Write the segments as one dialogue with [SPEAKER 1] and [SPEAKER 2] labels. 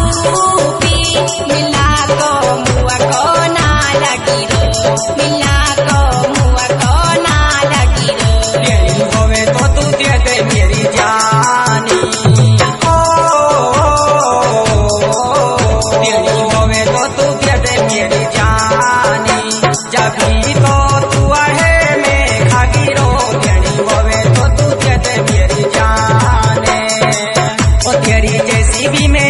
[SPEAKER 1] खूबी मिला को मुआ को ना लगी रो मिला को मुआ को ना लगी रो
[SPEAKER 2] तेरी होवे तो तू दे दे मेरी जानी तेरी होवे तो तू दे दे मेरी जानी जब भी तो तू है मैं खागी रो तेरी होवे तो तू दे दे मेरी जाने ओ तेरी जैसी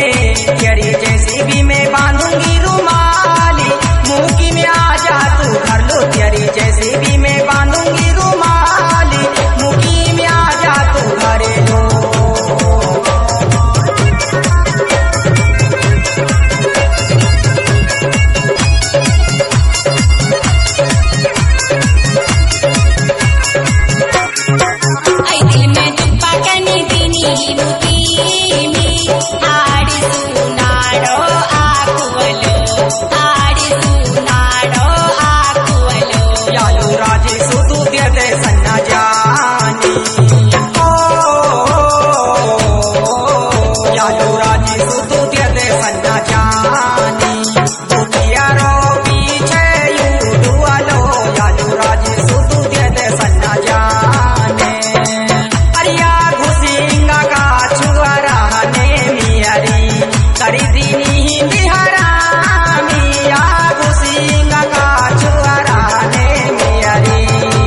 [SPEAKER 2] भी मैं बांधूंगी रुमाली मुंह में आ जा तू घर लो तेरी जैसी भी मैं बांधूंगी रुमाली मुंह में आ जा तू घरे लो
[SPEAKER 1] आई दिल में दुप्पा कनी दिनी मुती मी आड़ी सुनाडो आकुवलो
[SPEAKER 2] यालू राजे सुतू दे दे सन्ना जानी यालू राजे सुतू दे दे सन्ना जानी दुतिया रो पीछे यू दुआलो यालू राजे सुतू दे दे सन्ना जाने अरिया घुसिंगा का छुआरा ने मियारी करी दीनी बिहारा मिया घुसिंगा का छुआरा ने मियारी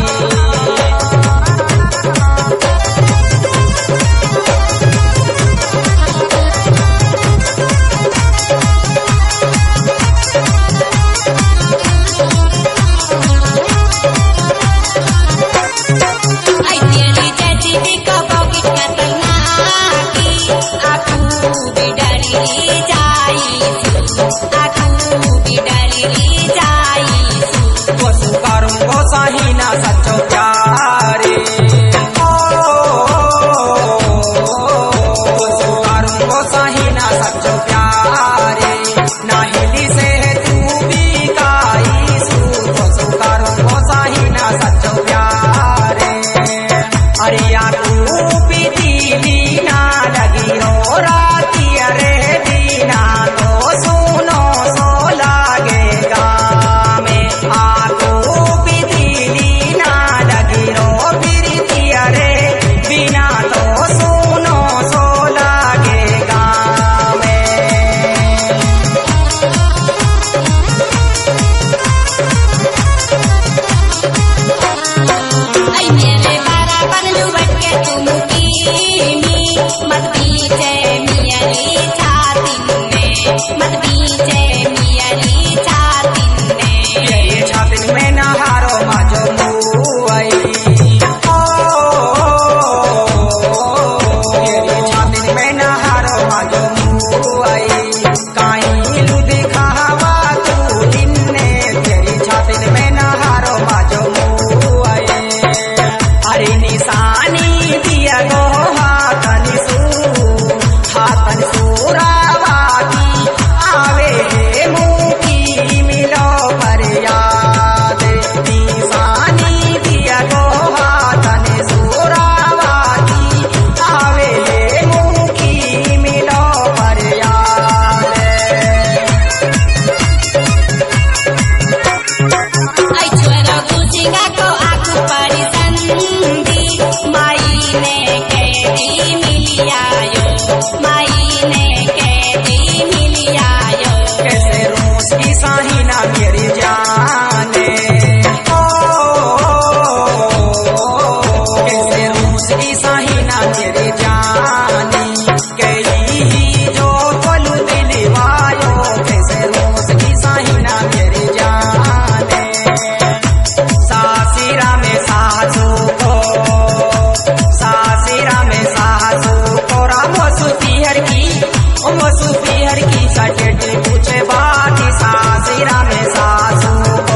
[SPEAKER 1] आई तेरी जैसी भी कबोगी कतना की आकू भी डरी जाई
[SPEAKER 2] वसु करूंगो साहिना सच्चो प्यारे वसु करूंगो साहिना सच्चो प्यारे नाहिली से तू भी काई सू वसु करूंगो साहिना सच्चो प्यारे अरिया तू भी दीदी ना लगी रो राती अरे दीना तो सुनो सो लागेगा में आको भी दीदी ना लगी रो फिर अरे बिना तो सुनो सो लागेगा में
[SPEAKER 1] आई मेरे बराबर लुबट के तुम की मी मत बीचे मियारी छातिन में मत बीचे मियारी छातिन में
[SPEAKER 2] ये छातिन में नहारो माजो मुआई ये छातिन में नहारो माजो मुआई काई लू दिखावा तू इन्ने तेरी छातिन में नहारो माजो मुआई अरे निशानी दिया गो हाथन सूरावादी आवे हे मुखी मिलो पर याद निशानी दिया गो हाथन सूरावादी आवे हे मुखी मिलो पर याद
[SPEAKER 1] आई छोरो गुसिंगा को आकू परी संदी माई ने कैदी मिलियायो
[SPEAKER 2] कैसे रूस की साहिना मेरी जाने कैसे रूस की साहिना मेरी जानी कई जो बोलू दिलवायो कैसे रूस की साहिना मेरी जाने सासिरा में सासू को राम सुपीहर की सटेट पूछे बात सासिरा में सासू को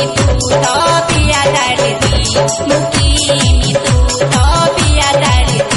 [SPEAKER 1] मुकी मी तू तो पिया दर्दी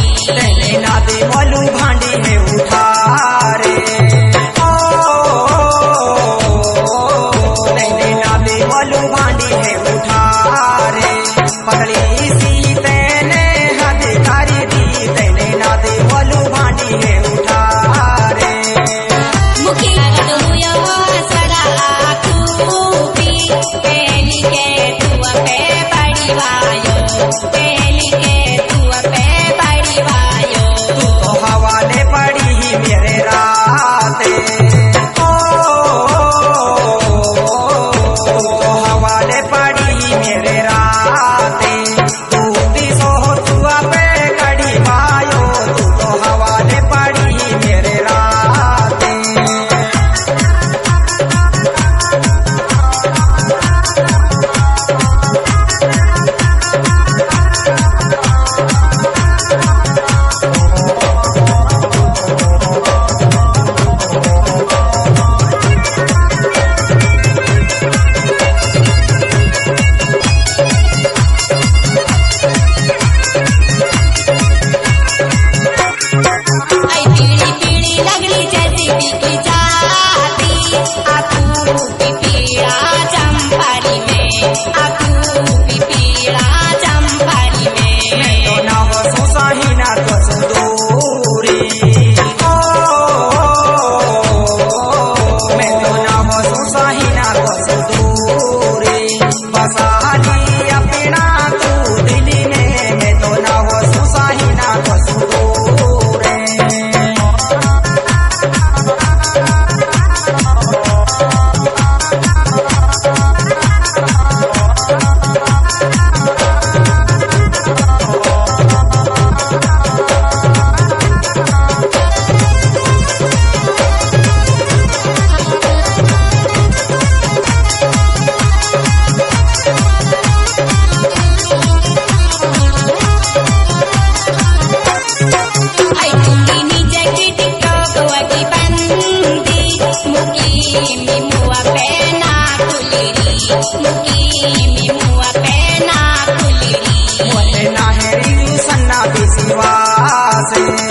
[SPEAKER 2] विश्वास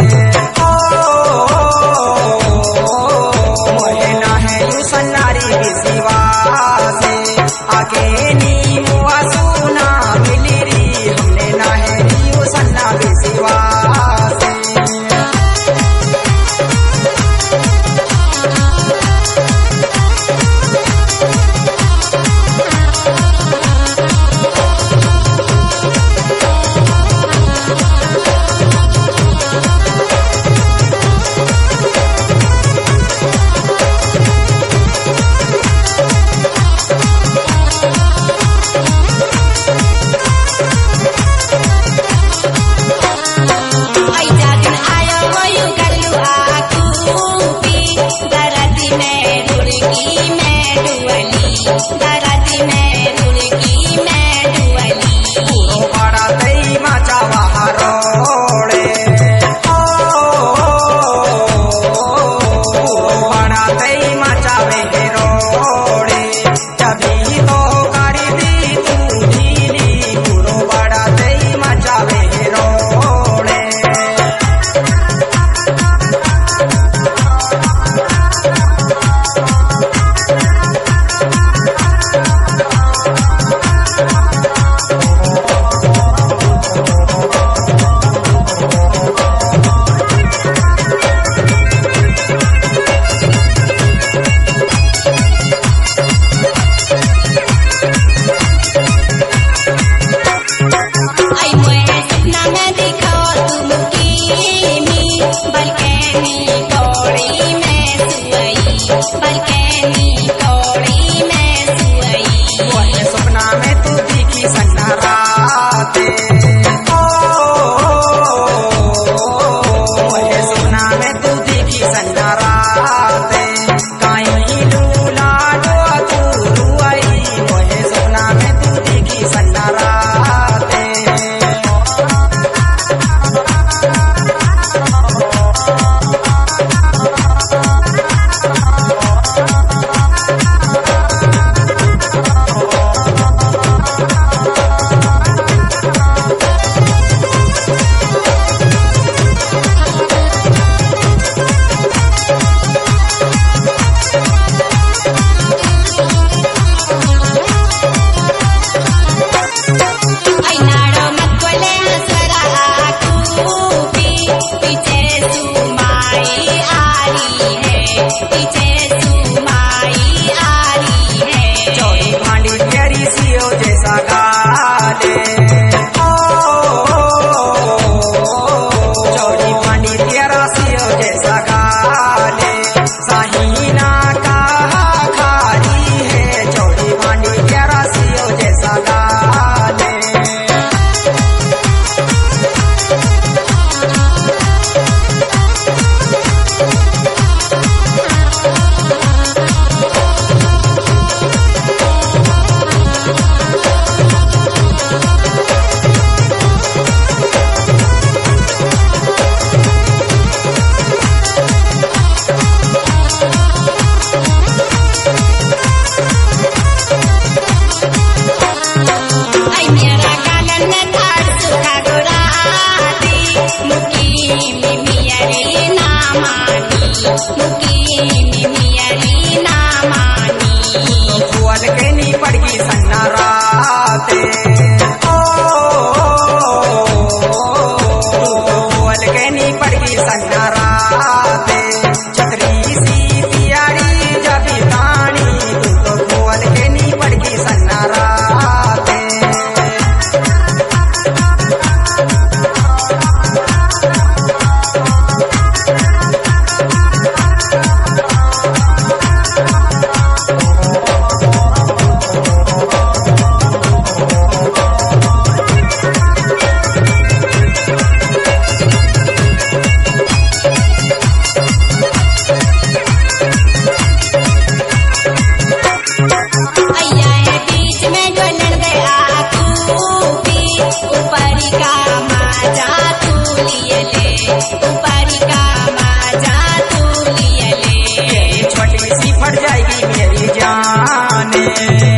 [SPEAKER 2] मोहे ना है यू सन्नारी विश्वास आगे नी मुआ सुना मिली री हमने ना है यू सन्ना विश्वास छोटी सी फट जाएगी मेरी जान।